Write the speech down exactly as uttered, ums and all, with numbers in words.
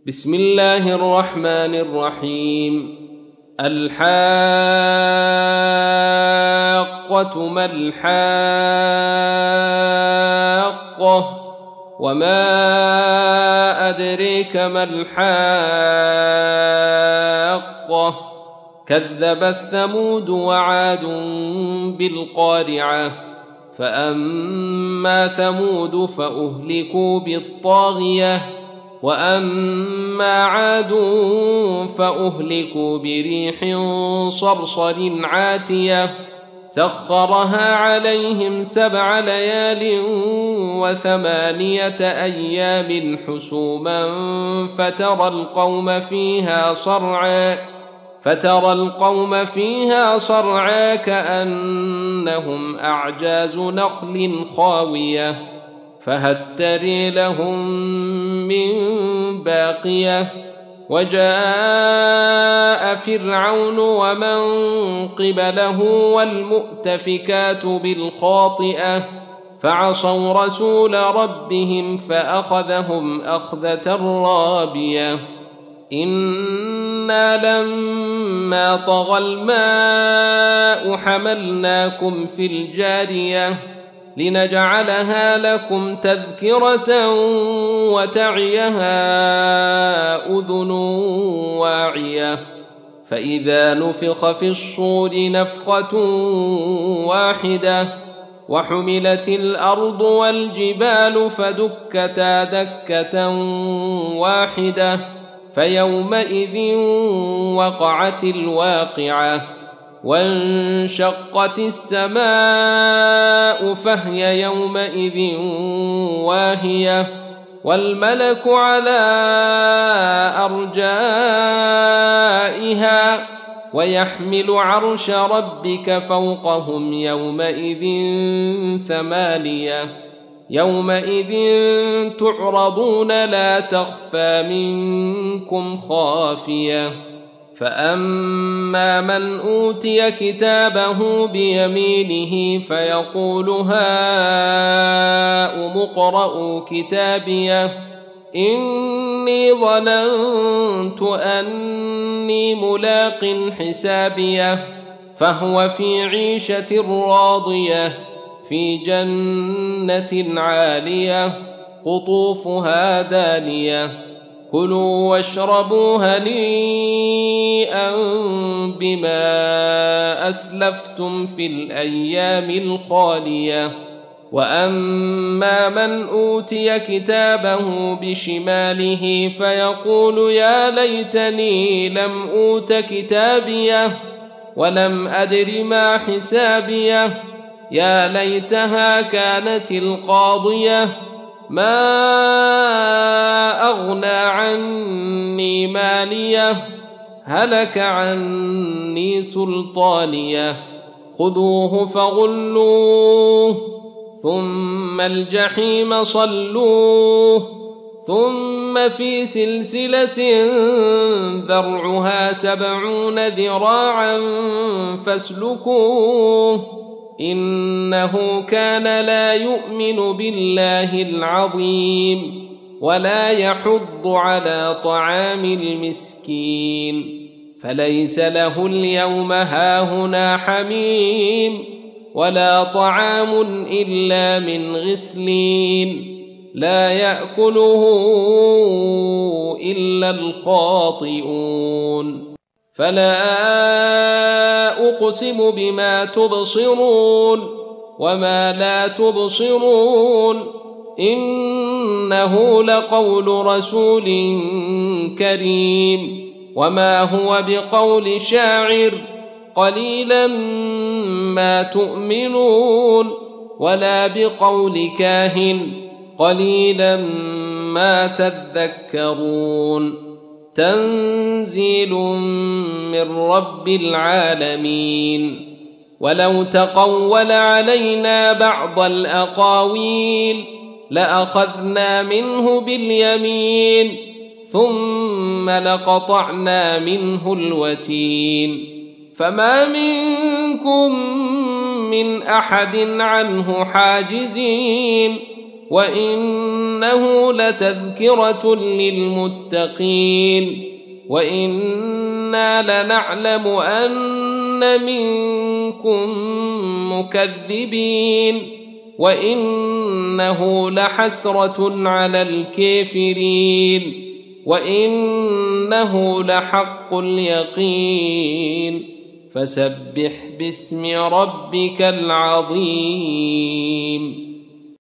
بسم الله الرحمن الرحيم. الحاقة ما الحاقة وما أدريك ما الحاقة كذبت ثمود وعاد بالقارعة فأما ثمود فأهلكوا بالطاغية وأما عاد فأهلكوا بريح صرصر عاتية سخرها عليهم سبع ليال وثمانية أيام حسوما فترى القوم فيها صرعا فترى القوم فيها صرعا كأنهم أعجاز نخل خاوية فهل تري لهم من باقية وجاء فرعون ومن قبله والمؤتفكات بالخاطئة فعصوا رسول ربهم فأخذهم أخذة رابية إنا لما طغى الماء حملناكم في الجارية لنجعلها لكم تذكرة وتعيها أذن واعية فإذا نفخ في الصور نفخة واحدة وحملت الأرض والجبال فدكتا دكة واحدة فيومئذ وقعت الواقعة وانشقت السماء فهي يومئذ واهية والملك على أرجائها ويحمل عرش ربك فوقهم يومئذ ثمانية يومئذ تعرضون لا تخفى منكم خافية فأما من أوتي كتابه بيمينه فيقول هاؤم اقرءوا كتابيه إني ظننت أني ملاق حسابيه فهو في عيشة راضية في جنة عالية قطوفها دانية كلوا واشربوا هنيئا بما أسلفتم في الأيام الخالية وأما من أوتي كتابه بشماله فيقول يا ليتني لم أوت كتابيه ولم أدر ما حسابيه يا ليتها كانت القاضية ما أغنى عني ماليه هلك عني سلطانيه خذوه فغلوه ثم الجحيم صلوه ثم في سلسلة ذرعها سبعون ذراعا فاسلكوه إنه كان لا يؤمن بالله العظيم ولا يحض على طعام المسكين فليس له اليوم هاهنا حميم ولا طعام إلا من غسلين لا يأكله إلا الخاطئون فلا أقسم بما تبصرون وما لا تبصرون إنه لقول رسول كريم وما هو بقول شاعر قليلا ما تؤمنون ولا بقول كاهن قليلا ما تذكرون تنزيل من رب العالمين ولو تقول علينا بعض الأقاويل لأخذنا منه باليمين ثم لقطعنا منه الوتين فما منكم من أحد عنه حاجزين وإنه لتذكرة للمتقين وإنا لنعلم أن منكم مكذبين وإنه لحسرة على الكافرين وإنه لحق اليقين فسبح باسم ربك العظيم